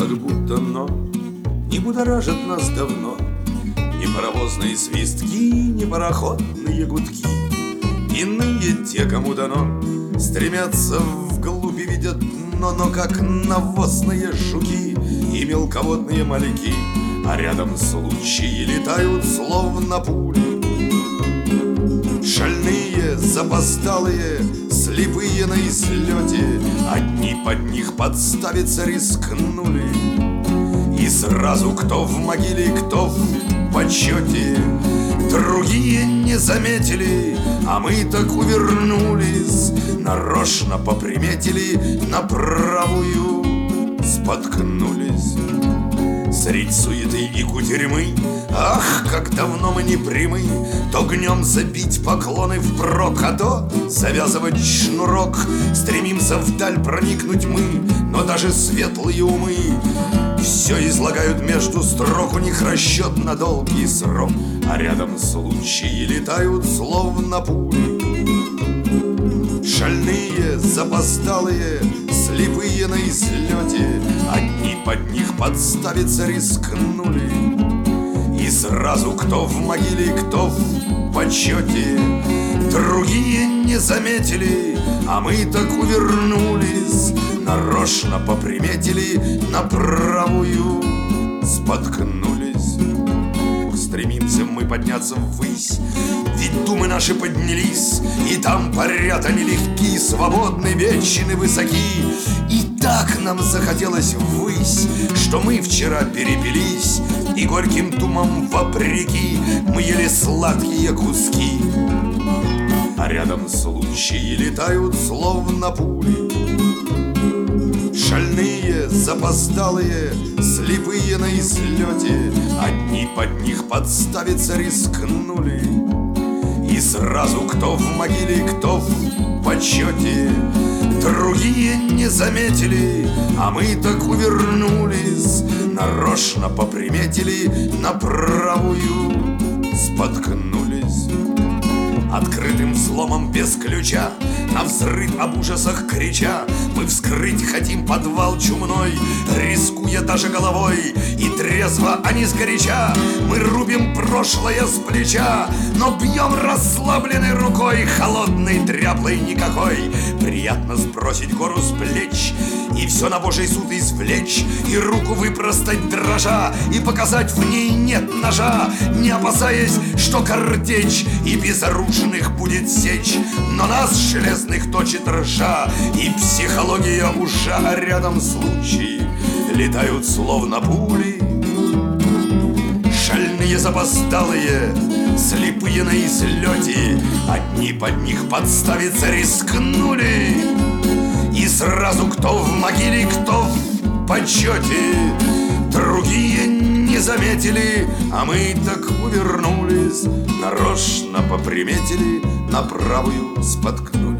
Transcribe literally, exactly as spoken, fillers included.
как будто, но не будоражит нас давно ни паровозные свистки, ни пароходные гудки. Иные те, кому дано, стремятся вглубь и видят дно, но как навозные жуки и мелководные моряки, а рядом случаи летают словно пули. Шальные, запоздалые, слепые на излете, одни под них подставиться рискнули. И сразу кто в могиле, кто в почете, другие не заметили, а мы так увернулись, нарочно поприметили, на правую споткнулись. Средь суеты и кутерьмы, ах, как давно мы не примы, то гнем забить поклоны впрок, а то завязывать шнурок. Стремимся вдаль проникнуть мы, но даже светлые умы все излагают между строк, у них расчет на долгий срок, а рядом случаи летают словно пули. Шальные, запоздалые, слепые на излете, одни под них подставиться рискнули. И сразу кто в могиле, кто в почете, другие не заметили, а мы так увернулись, нарочно поприметили, на правую споткнулись. Стремимся мы подняться ввысь, ведь думы наши поднялись, и там парят они легки, свободны, вечны, высоки. И так нам захотелось ввысь, что мы вчера перепились, и горьким думам вопреки мы ели сладкие куски. А рядом случаи летают словно пули. Шальные, запоздалые, слепые на излете, одни под них подставиться рискнули. И сразу кто в могиле, кто в почете, другие не заметили, а мы так увернулись, нарочно поприметили, на правую споткнулись. Открытым взломом без ключа, на взрыв об ужасах крича, мы вскрыть хотим подвал чумной, рискуя даже головой. И трезво, а не сгоряча, мы рубим прошлое с плеча, но бьем расслабленной рукой, холодной, дряблой никакой. Приятно сбросить гору с плеч и все на Божий суд извлечь, и руку выпростать дрожа, и показать в ней нет ножа, не опасаясь, что картечь и безоружных будет сечь, но нас железных точит ржа, и психология ужа, а рядом случаи летают словно пули. Шальные, запоздалые, слепые на излете, одни под них подставиться рискнули. И сразу кто в могиле, кто в почете, другие не заметили, а мы так увернулись, нарочно поприметили, на правую споткнулись.